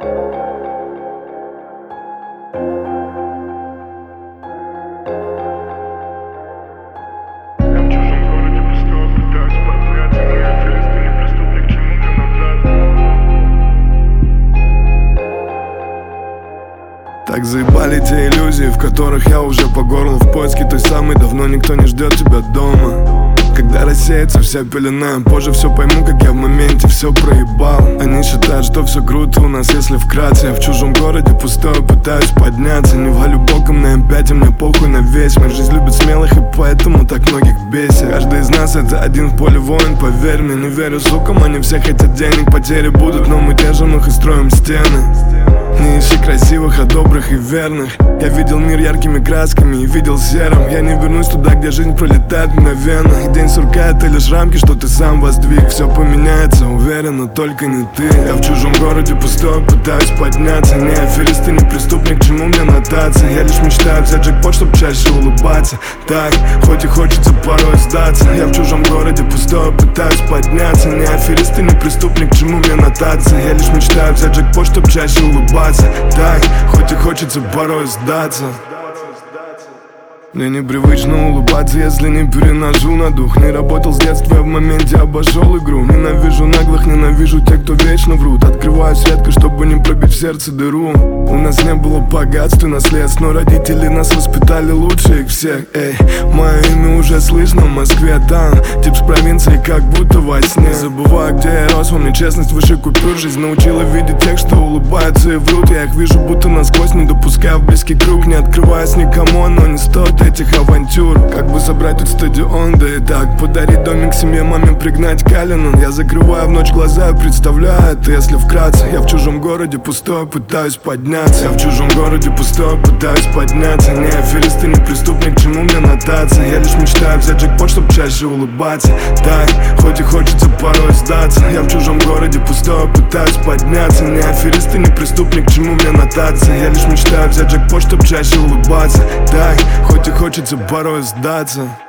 Так заебали те иллюзии, в которых я уже по горло в поиске той самой. Давно никто не ждет тебя дома. Когда рассеется вся пелена, позже все пойму, как я в моменте все проебал. Они считают, что все круто у нас, если вкратце. Я в чужом городе пустой, пытаюсь подняться. Не валю боком на М5, и мне похуй на весь мир. Жизнь любит смелых, и поэтому так многих бесит. Каждый из нас это один в поле воин, поверь мне. Не верю сукам, они все хотят денег. Потери будут, но мы держим их и строим стены. Не ищи красивых, а добрых и верных. Я видел мир яркими красками и видел серым. Я не вернусь туда, где жизнь пролетает мгновенно. И день сурка — это лишь рамки, что ты сам воздвиг. Все поменяется, уверен, но только не ты. Я в чужом городе пустой, пытаюсь подняться. Не аферист и не преступник, к чему мне нотации? Я лишь мечтаю взять джекпот, чтоб чаще улыбаться. Так, хоть и хочется порой сдаться. Я в чужом городе пустой, пытаюсь подняться. Не аферист и не преступник, к чему мне нотации? Я лишь мечтаю взять джекпот, чтоб чаще улыбаться. Так, хоть и хочется порой сдаться. Мне непривычно улыбаться, если не переношу на дух. Не работал с детства, я в моменте обошел игру. Ненавижу наглых, ненавижу тех, кто вечно врут. Открываюсь редко, чтобы не пробить в сердце дыру. У нас не было богатств и наследств, но родители нас воспитали лучше их всех. Эй, мое имя уже слышно в Москве, там тип с провинции, как будто во сне. Забываю, где я рос, во мне честность выше купюр. Жизнь научила видеть тех, что улыбаются и врут. Я их вижу будто насквозь, не допуская в близкий круг. Не открываясь никому, но не стоит этих авантюр. Как бы собрать тут стадион, да и так подарить домик семье, маме пригнать Калинан. Я закрываю в ночь глаза и представляю это, если вкратце. Я в чужом городе пустой, пытаюсь подняться. Я в чужом городе пустой, пытаюсь подняться. Не аферист и не преступник, к чему мне нотация? Я лишь мечтаю взять джекпот, чтоб чаще улыбаться. Так, хоть и хочется порой сдаться. Я в чужом городе пустой, пытаюсь подняться. Не аферист и не преступник, к чему мне нотация? Я лишь мечтаю взять джекпот, чтоб чаще улыбаться. Так, хоть и хочется порой сдаться.